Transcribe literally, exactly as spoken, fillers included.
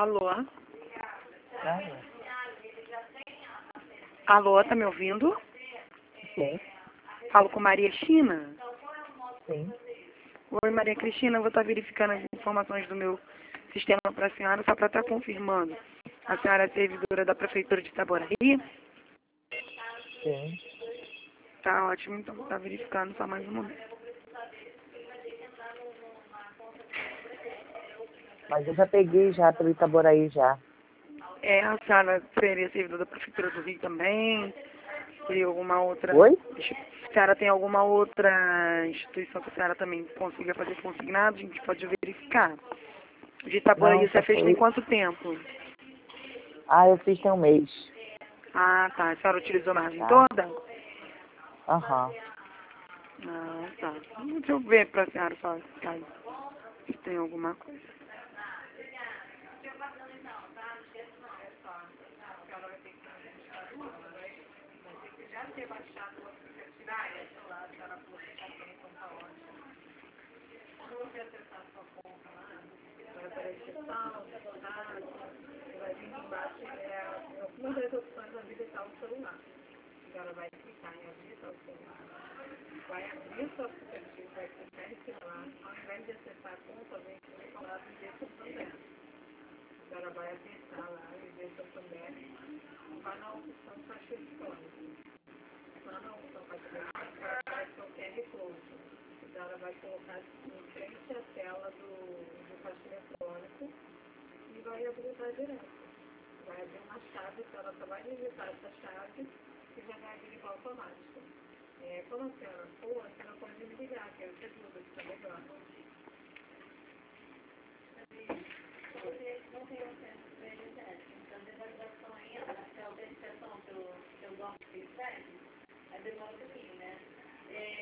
Alô? Ah, Alô, tá me ouvindo? sim, Falo com Maria Cristina? sim. Oi, Maria Cristina, eu vou estar verificando as informações do meu sistema para a senhora, só para estar confirmando. A senhora é servidora da Prefeitura de Itaboraí? Sim. Tá ótimo, então vou estar verificando só mais um momento. Mas eu já peguei já pelo Itaboraí já. É, a senhora seria servidora da Prefeitura do Rio também? Seria alguma outra... Oi? A senhora tem alguma outra instituição que a senhora também consiga fazer consignado? A gente pode verificar. De Itaboraí, Não, você só fez tem foi... quanto tempo? Ah, eu fiz tem um mês. Ah, tá. A senhora utilizou a margem Tá? toda? Aham. Ah, tá. Deixa eu ver pra senhora só tá, se tem alguma coisa. Uma das opções é habilitar o celular. Agora vai clicar em habilitar o celular. Vai abrir o seu aplicativo, vai clicar em celular. Ao invés de acessar a conta, vem aqui no lado de Santander. Agora vai apertar lá e ver Santander. Vai na opção caixa eletrônica. Lá na opção caixa eletrônica vai ser o Q R Code. Agora vai colocar em frente à tela do, do caixa eletrônico e vai habilitar direto. Vai abrir uma chave, então ela só vai digitar essa chave e já vai abrir igual automático. É, quando a senhora for, a senhora pode me ligar, que eu te ajudo, que tá melhor. Não tem acesso a prioridade. Então, depois da ação aí, a autenticação pelo banco que serve, aí demora um pouquinho, né?